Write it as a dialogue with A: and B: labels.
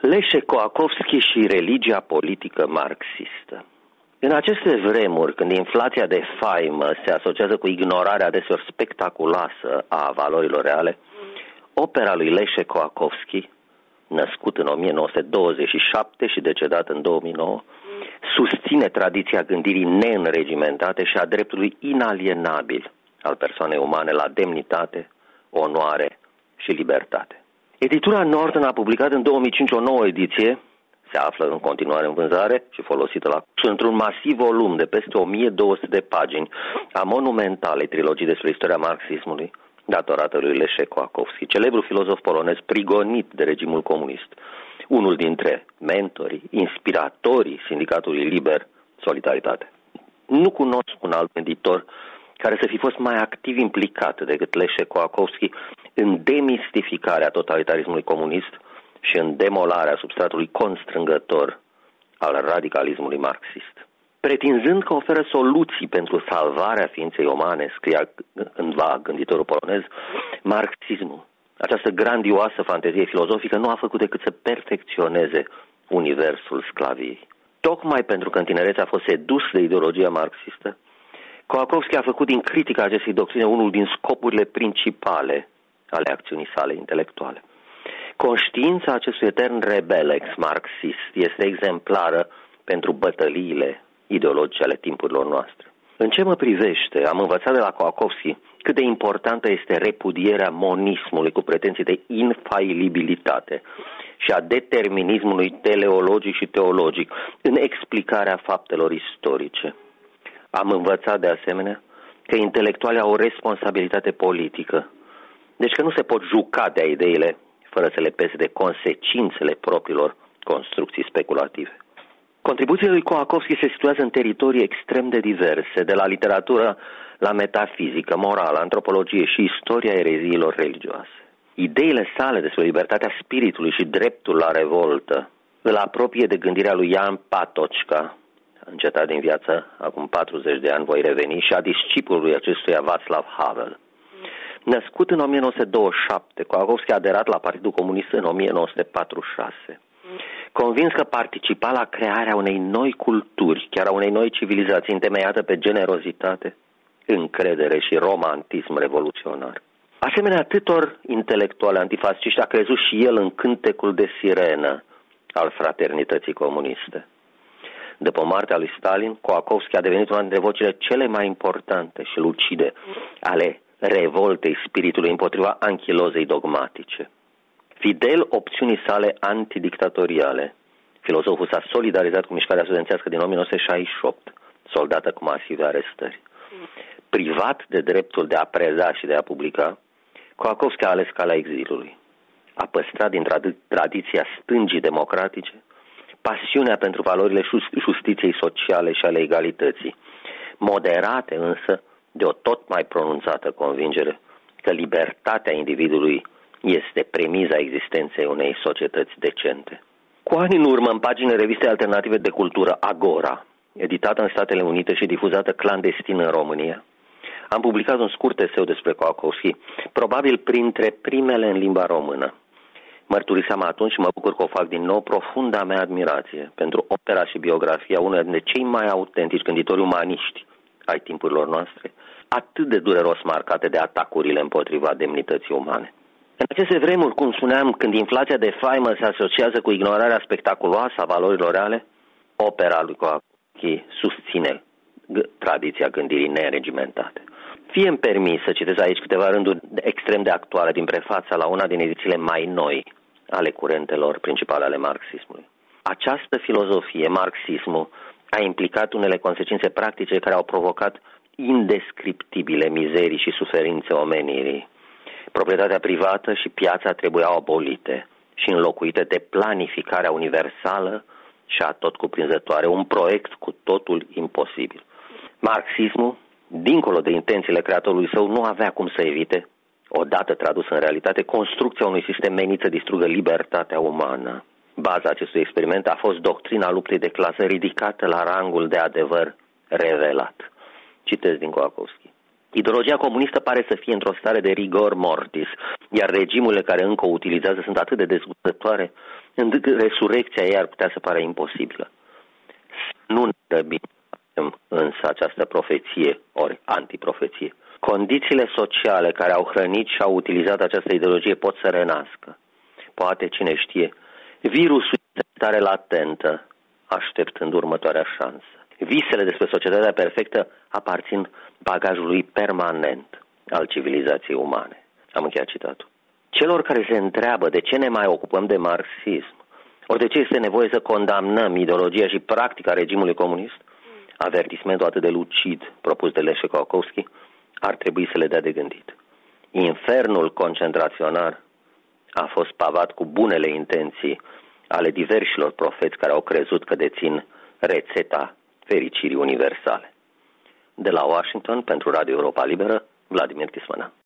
A: Leșe Koakovski și religia politică marxistă. În aceste vremuri, când inflația de faimă se asociază cu ignorarea deseori spectaculoasă a valorilor reale, opera lui Leșe Koakovski, născut în 1927 și decedat în 2009, susține tradiția gândirii neînregimentate și a dreptului inalienabil al persoanei umane la demnitate, onoare și libertate. Editura Norton a publicat în 2005 o nouă ediție, se află în continuare în vânzare și folosită într-un masiv volum de peste 1200 de pagini a monumentalei trilogii despre istoria marxismului, datorată lui Leșe Koakovski, celebru filozof polonez prigonit de regimul comunist, unul dintre mentorii, inspiratorii Sindicatului Liber, Solidaritate. Nu cunosc un alt editor care să fi fost mai activ implicat decât Leșe Koakovski în demistificarea totalitarismului comunist și în demolarea substratului constrângător al radicalismului marxist. Pretinzând că oferă soluții pentru salvarea ființei umane, scria cândva gânditorul polonez, marxismul, această grandioasă fantezie filozofică, nu a făcut decât să perfecționeze universul sclaviei. Tocmai pentru că în tinerețe a fost sedus de ideologia marxistă, Koakovski a făcut din critica acestei doctrine unul din scopurile principale ale acțiunii sale intelectuale. Conștiința acestui etern rebel ex-marxist este exemplară pentru bătăliile ideologice ale timpurilor noastre. În ce mă privește, am învățat de la Koakovski cât de importantă este repudierea monismului cu pretenții de infailibilitate și a determinismului teleologic și teologic în explicarea faptelor istorice. Am învățat de asemenea că intelectualii au o responsabilitate politică, deci că nu se pot juca de ideile fără să le pese de consecințele propriilor construcții speculative. Contribuțiile lui Koakovski se situează în teritorii extrem de diverse, de la literatură la metafizică, morală, antropologie și istoria ereziilor religioase. Ideile sale despre libertatea spiritului și dreptul la revoltă îl apropie de gândirea lui Jan Patočka, încetat din viață acum 40 de ani, voi reveni, și a discipolului acestuia Václav Havel. Născut în 1927, Koakovski a aderat la Partidul Comunist în 1946. Convins că participa la crearea unei noi culturi, chiar a unei noi civilizații întemeiată pe generozitate, încredere și romantism revoluționar. Asemenea atâtor intelectuali antifasciști, a crezut și el în cântecul de sirenă al fraternității comuniste. După moartea lui Stalin, Koakovski a devenit una dintre vocile cele mai importante și lucide ale revoltei spiritului împotriva anchilozei dogmatice. Fidel opțiunii sale antidictatoriale, filozoful s-a solidarizat cu mișcarea studențească din 1968, soldată cu masive arestări. Privat de dreptul de a preda și de a publica, Koakovski a ales calea exilului. A păstrat din tradiția stângii democratice pasiunea pentru valorile justiției sociale și ale egalității, moderate însă de o tot mai pronunțată convingere că libertatea individului este premiza existenței unei societăți decente. Cu ani în urmă, în paginile revistei alternative de cultură Agora, editată în Statele Unite și difuzată clandestin în România, am publicat un scurt eseu despre Koakovski, probabil printre primele în limba română. Mărturiseam atunci și mă bucur că o fac din nou profunda mea admirație pentru opera și biografia unei dintre cei mai autentici gânditori umaniști ai timpurilor noastre, atât de dureros marcate de atacurile împotriva demnității umane. În aceste vremuri, cum spuneam, când inflația de faimă se asociază cu ignorarea spectaculoasă a valorilor reale, opera lui Koakovski susține tradiția gândirii neregimentate. Fie-mi permis să citez aici câteva rânduri extrem de actuale din prefața la una din edițiile mai noi ale curentelor principale ale marxismului. Această filozofie, marxismul, a implicat unele consecințe practice care au provocat indescriptibile mizerii și suferințe omenirii. Proprietatea privată și piața trebuiau abolite și înlocuite de planificarea universală și atotcuprinzătoare, un proiect cu totul imposibil. Marxismul, dincolo de intențiile creatorului său, nu avea cum să evite, odată tradus în realitate, construcția unui sistem menit să distrugă libertatea umană. Baza acestui experiment a fost doctrina luptei de clasă ridicată la rangul de adevăr revelat. Citez din Koakovski. Ideologia comunistă pare să fie într-o stare de rigor mortis, iar regimurile care încă o utilizează sunt atât de dezgustătoare, încât resurecția ei ar putea să pare imposibilă. Nu ne răbim însă această profeție, ori antiprofeție. Condițiile sociale care au hrănit și au utilizat această ideologie pot să renască. Poate, cine știe, virusul este stare latentă, așteptând următoarea șansă. Visele despre societatea perfectă aparțin bagajului permanent al civilizației umane. Am încheiat citatul. Celor care se întreabă de ce ne mai ocupăm de marxism, ori de ce este nevoie să condamnăm ideologia și practica regimului comunist, avertismentul atât de lucid propus de Leszek Kołakowski ar trebui să le dea de gândit. Infernul concentraționar a fost pavat cu bunele intenții ale diversilor profeți care au crezut că dețin rețeta fericirii universale. De la Washington, pentru Radio Europa Liberă, Vladimir Tismana.